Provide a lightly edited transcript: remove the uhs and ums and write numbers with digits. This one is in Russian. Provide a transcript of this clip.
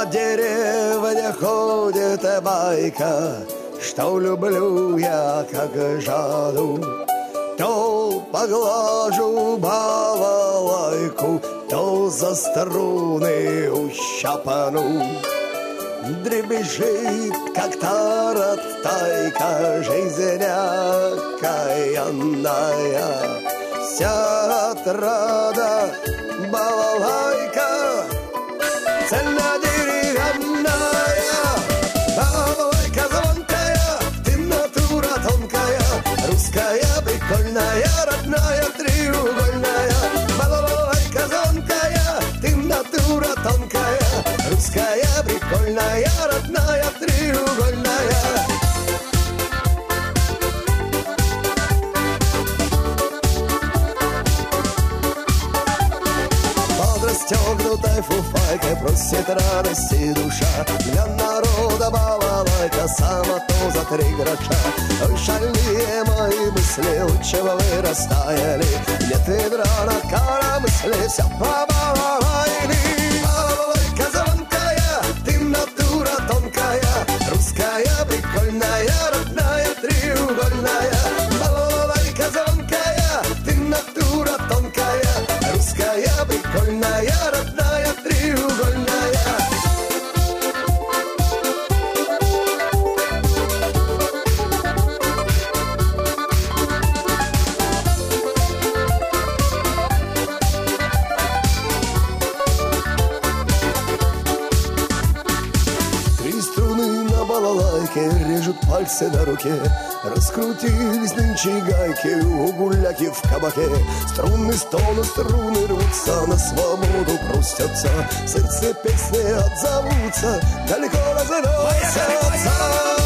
По деревне ходит байка, что люблю я как жаду. То поглажу балалайку, то за струны ущапану. Дребезжит, как таратайка, жизнь окаянная. Вся отрада балалайка, цельнодеревянная. Балалайка звонкая, ты натура тонкая, русская прикольная, родная треугольная. Балалайка звонкая, ты натура тонкая, русская прикольная, родная треугольная. Стегнутой фуфайкой просит радости душа. Для народа балалайка, сама то за 3 гроша. Ой, шальные мои мысли, лучше бы вы растаяли. Нет ведра на коромысле, вся по балалайке. Балалайка звонкая, ты натура тонкая, русская прикольная, родная треугольная. Балалайка звонкая, ты натура тонкая, русская прикольная, родная треугольная. Три струны на балалайке режут пальцы на руке. Раскрутились нынче гайки у гуляки в кабаке. Струны стонут, струны рвутся, на свободу простятся. Сердце песни отзовутся, далеко разойдутся.